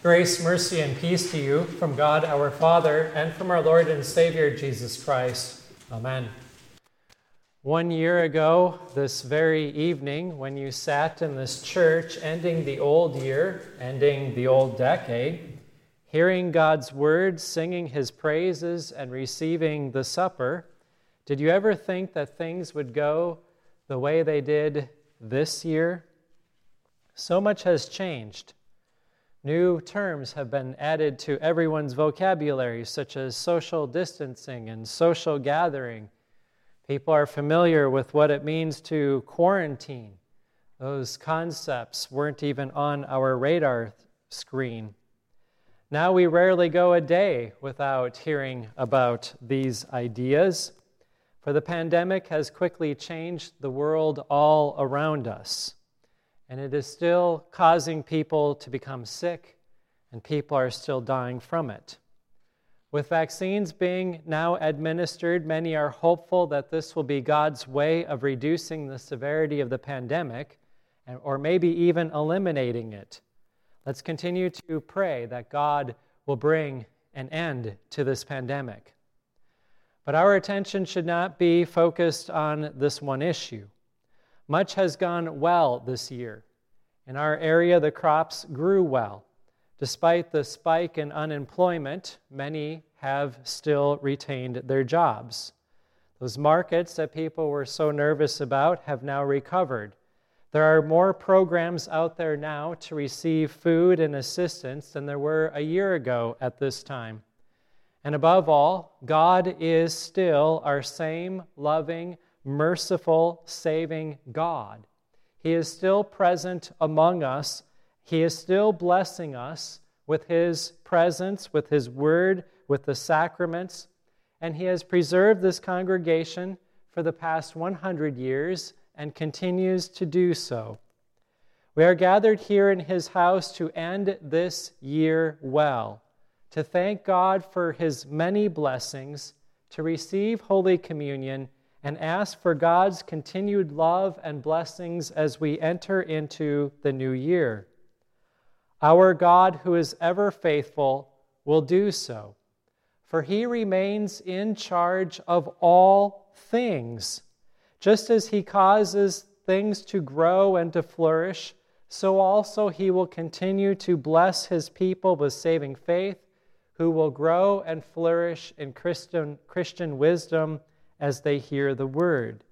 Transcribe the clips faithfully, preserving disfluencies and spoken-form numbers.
Grace, mercy, and peace to you from God our Father and from our Lord and Savior Jesus Christ. Amen. One year ago, this very evening, when you sat in this church, ending the old year, ending the old decade, hearing God's word, singing his praises, and receiving the supper, did you ever think that things would go the way they did this year? So much has changed. New terms have been added to everyone's vocabulary, such as social distancing and social gathering. People are familiar with what it means to quarantine. Those concepts weren't even on our radar screen. Now we rarely go a day without hearing about these ideas, for the pandemic has quickly changed the world all around us. And it is still causing people to become sick, and people are still dying from it. With vaccines being now administered, many are hopeful that this will be God's way of reducing the severity of the pandemic, or maybe even eliminating it. Let's continue to pray that God will bring an end to this pandemic. But our attention should not be focused on this one issue. Much has gone well this year. In our area, the crops grew well. Despite the spike in unemployment, many have still retained their jobs. Those markets that people were so nervous about have now recovered. There are more programs out there now to receive food and assistance than there were a year ago at this time. And above all, God is still our same loving, merciful, saving God. He is still present among us. He is still blessing us with his presence, with his word, with the sacraments, and he has preserved this congregation for the past one hundred years and continues to do so. We are gathered here in his house to end this year well, to thank God for his many blessings, to receive Holy Communion, and ask for God's continued love and blessings as we enter into the new year. Our God, who is ever faithful, will do so, for he remains in charge of all things. Just as he causes things to grow and to flourish, so also he will continue to bless his people with saving faith, who will grow and flourish in Christian, Christian wisdom as they hear the word.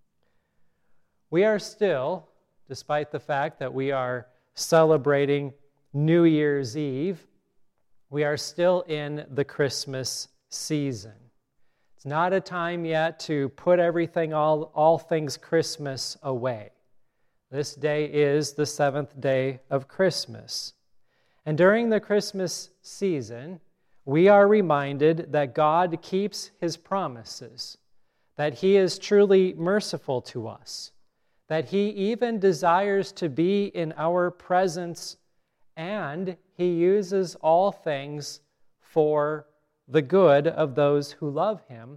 We are still, despite the fact that we are celebrating New Year's Eve, we are still in the Christmas season. It's not a time yet to put everything, all, all things Christmas away. This day is the seventh day of Christmas. And during the Christmas season, we are reminded that God keeps his promises, that he is truly merciful to us, that he even desires to be in our presence, and he uses all things for the good of those who love him,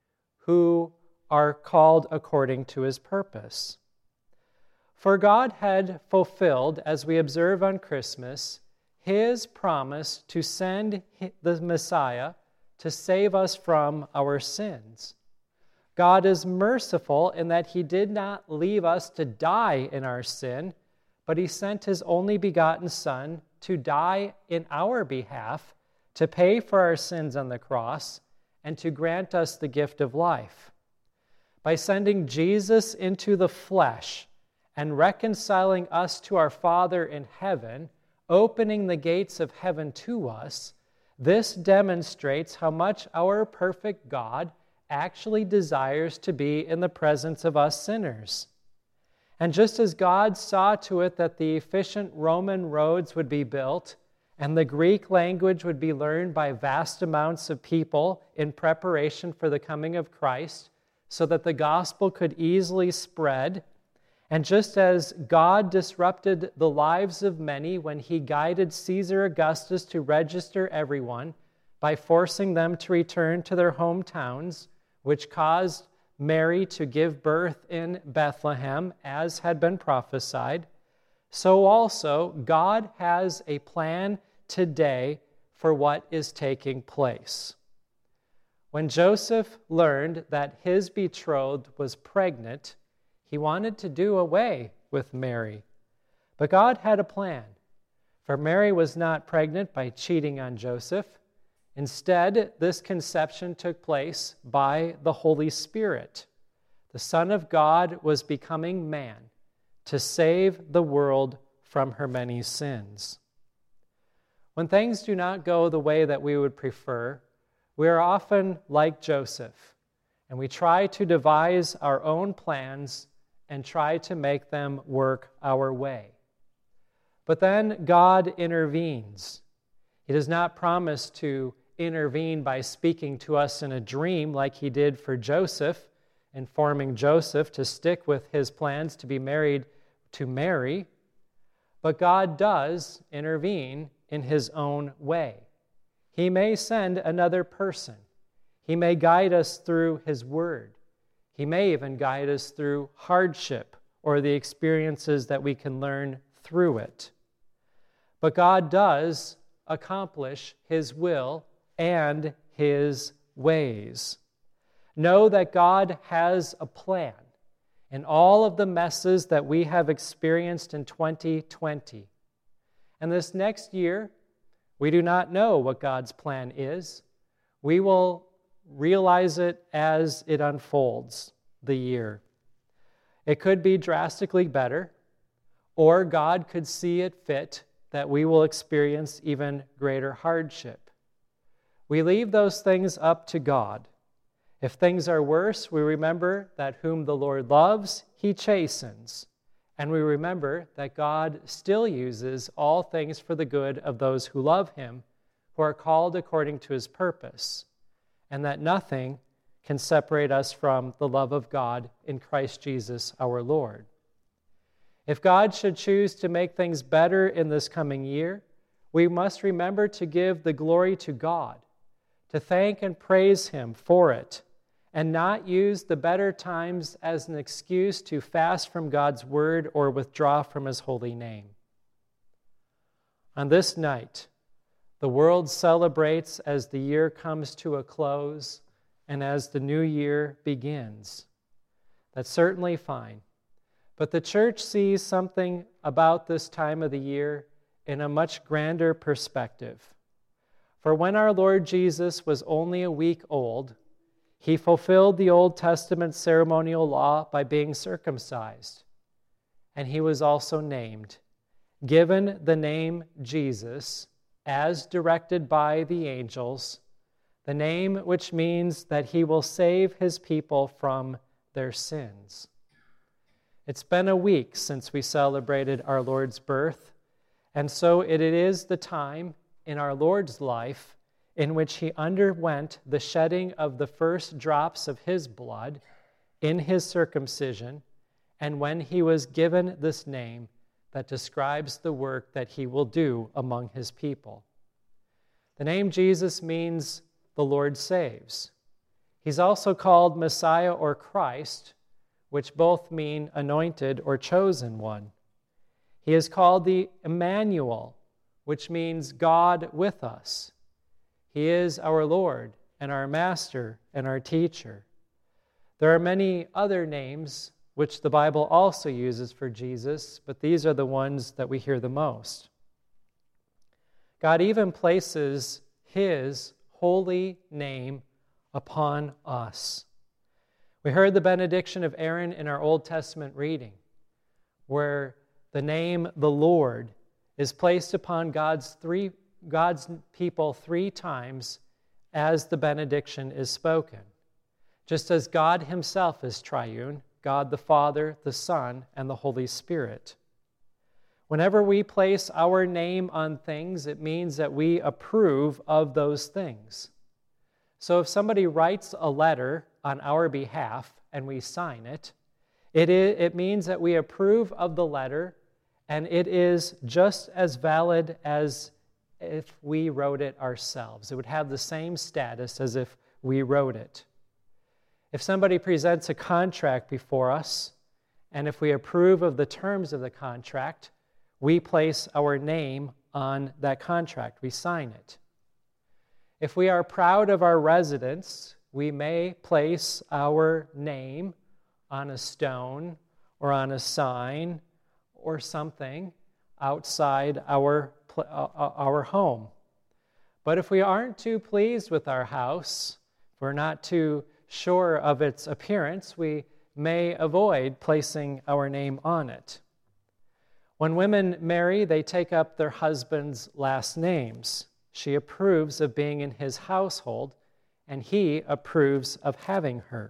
who are called according to his purpose. For God had fulfilled, as we observe on Christmas, his promise to send the Messiah to save us from our sins. God is merciful in that he did not leave us to die in our sin, but he sent his only begotten Son to die in our behalf, to pay for our sins on the cross, and to grant us the gift of life. By sending Jesus into the flesh and reconciling us to our Father in heaven, opening the gates of heaven to us, this demonstrates how much our perfect God actually desires to be in the presence of us sinners. And just as God saw to it that the efficient Roman roads would be built and the Greek language would be learned by vast amounts of people in preparation for the coming of Christ, so that the gospel could easily spread, and just as God disrupted the lives of many when he guided Caesar Augustus to register everyone by forcing them to return to their hometowns, which caused Mary to give birth in Bethlehem, as had been prophesied, so also God has a plan today for what is taking place. When Joseph learned that his betrothed was pregnant, he wanted to do away with Mary. But God had a plan, for Mary was not pregnant by cheating on Joseph. Instead, this conception took place by the Holy Spirit. The Son of God was becoming man to save the world from her many sins. When things do not go the way that we would prefer, we are often like Joseph, and we try to devise our own plans and try to make them work our way. But then God intervenes. He does not promise to intervene by speaking to us in a dream like he did for Joseph, informing Joseph to stick with his plans to be married to Mary. But God does intervene in his own way. He may send another person. He may guide us through his word. He may even guide us through hardship or the experiences that we can learn through it. But God does accomplish his will and his ways. Know that God has a plan in all of the messes that we have experienced in twenty twenty. And this next year, we do not know what God's plan is. We will realize it as it unfolds the year. It could be drastically better, or God could see it fit that we will experience even greater hardship. We leave those things up to God. If things are worse, we remember that whom the Lord loves, he chastens. And we remember that God still uses all things for the good of those who love him, who are called according to his purpose, and that nothing can separate us from the love of God in Christ Jesus our Lord. If God should choose to make things better in this coming year, we must remember to give the glory to God, to thank and praise him for it, and not use the better times as an excuse to fast from God's word or withdraw from his holy name. On this night, the world celebrates as the year comes to a close and as the new year begins. That's certainly fine. But the church sees something about this time of the year in a much grander perspective. For when our Lord Jesus was only a week old, he fulfilled the Old Testament ceremonial law by being circumcised. And he was also named, given the name Jesus, as directed by the angels, the name which means that he will save his people from their sins. It's been a week since we celebrated our Lord's birth, and so it is the time in our Lord's life in which he underwent the shedding of the first drops of his blood in his circumcision, and when he was given this name that describes the work that he will do among his people. The name Jesus means the Lord saves. He's also called Messiah or Christ, which both mean anointed or chosen one. He is called the Emmanuel, which means God with us. He is our Lord and our Master and our Teacher. There are many other names which the Bible also uses for Jesus, but these are the ones that we hear the most. God even places his holy name upon us. We heard the benediction of Aaron in our Old Testament reading, where the name the Lord is placed upon God's three God's people three times as the benediction is spoken. Just as God himself is triune, God the Father, the Son, and the Holy Spirit. Whenever we place our name on things, it means that we approve of those things. So if somebody writes a letter on our behalf and we sign it, it, is, it means that we approve of the letter, and it is just as valid as if we wrote it ourselves. It would have the same status as if we wrote it. If somebody presents a contract before us, and if we approve of the terms of the contract, we place our name on that contract. We sign it. If we are proud of our residence, we may place our name on a stone or on a sign or something outside our, our home. But if we aren't too pleased with our house, if we're not too sure of its appearance, we may avoid placing our name on it. When women marry, they take up their husband's last names. She approves of being in his household, and he approves of having her.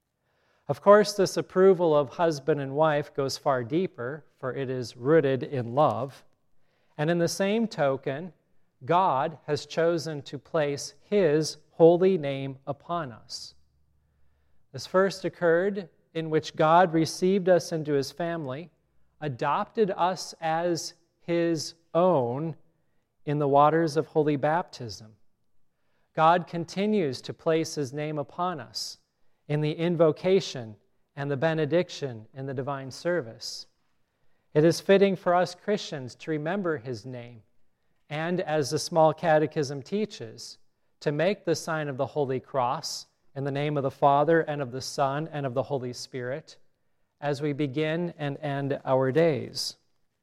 Of course, this approval of husband and wife goes far deeper, for it is rooted in love. And in the same token, God has chosen to place his holy name upon us. This first occurred in which God received us into his family, adopted us as his own in the waters of holy baptism. God continues to place his name upon us in the invocation and the benediction in the divine service. It is fitting for us Christians to remember his name and, as the small catechism teaches, to make the sign of the Holy Cross in the name of the Father and of the Son and of the Holy Spirit as we begin and end our days.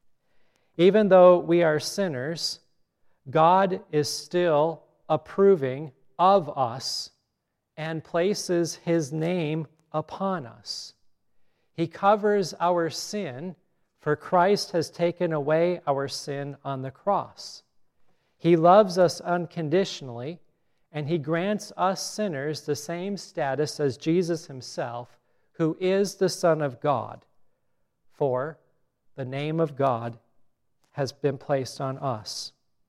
Even though we are sinners, God is still approving of us and places his name upon us. He covers our sin, for Christ has taken away our sin on the cross. He loves us unconditionally, and he grants us sinners the same status as Jesus himself, who is the Son of God. For the name of God has been placed on us.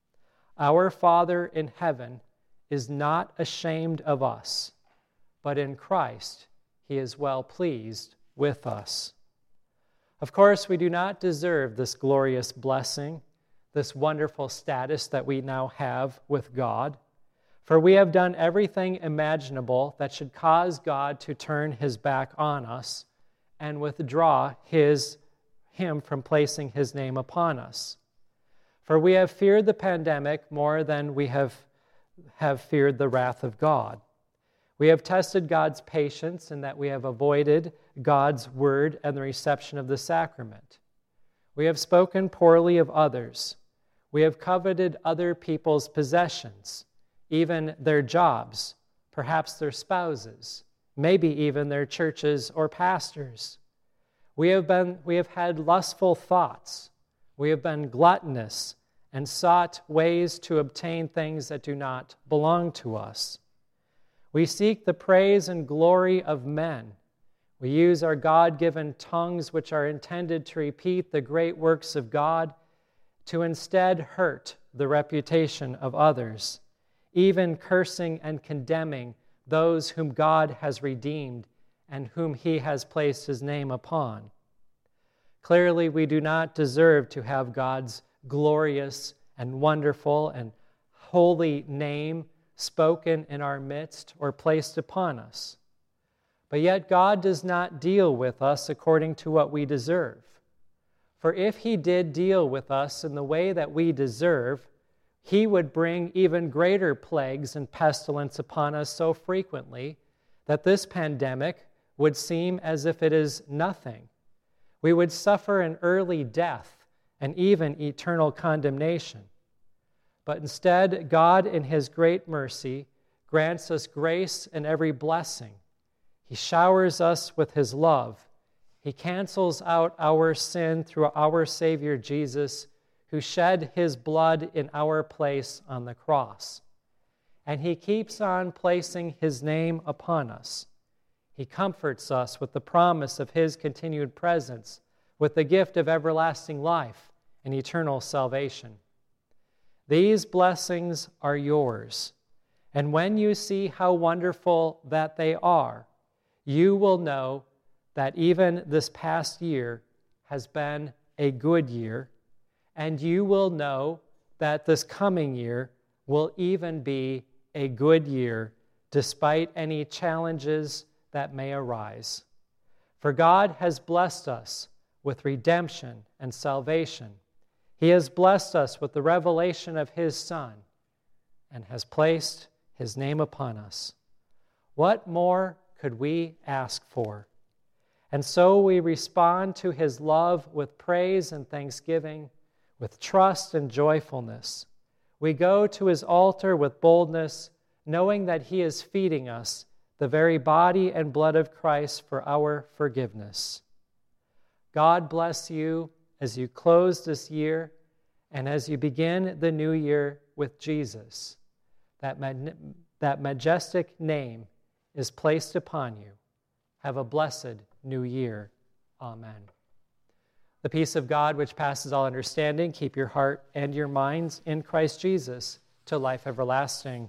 Our Father in heaven is not ashamed of us, but in Christ he is well pleased with us. Of course, we do not deserve this glorious blessing, this wonderful status that we now have with God, for we have done everything imaginable that should cause God to turn his back on us and withdraw his, him from placing his name upon us. For we have feared the pandemic more than we have, have feared the wrath of God. We have tested God's patience in that we have avoided God's word and the reception of the sacrament. We have spoken poorly of others. We have coveted other people's possessions, even their jobs, perhaps their spouses, maybe even their churches or pastors. We have been, we have had lustful thoughts. We have been gluttonous and sought ways to obtain things that do not belong to us. We seek the praise and glory of men. We use our God-given tongues, which are intended to repeat the great works of God, to instead hurt the reputation of others, even cursing and condemning those whom God has redeemed and whom he has placed his name upon. Clearly, we do not deserve to have God's glorious and wonderful and holy name spoken in our midst or placed upon us. But yet God does not deal with us according to what we deserve. For if he did deal with us in the way that we deserve, he would bring even greater plagues and pestilence upon us so frequently that this pandemic would seem as if it is nothing. We would suffer an early death and even eternal condemnation. But instead, God, in his great mercy, grants us grace and every blessing. He showers us with his love. He cancels out our sin through our Savior Jesus, who shed his blood in our place on the cross. And he keeps on placing his name upon us. He comforts us with the promise of his continued presence, with the gift of everlasting life and eternal salvation. These blessings are yours, and when you see how wonderful that they are, you will know that even this past year has been a good year, and you will know that this coming year will even be a good year despite any challenges that may arise. For God has blessed us with redemption and salvation. He has blessed us with the revelation of his Son and has placed his name upon us. What more could we ask for? And so we respond to his love with praise and thanksgiving, with trust and joyfulness. We go to his altar with boldness, knowing that he is feeding us the very body and blood of Christ for our forgiveness. God bless you as you close this year and as you begin the new year with Jesus. That, mag- that majestic name is placed upon you. Have a blessed new year. Amen. The peace of God, which passes all understanding, keep your heart and your minds in Christ Jesus to life everlasting.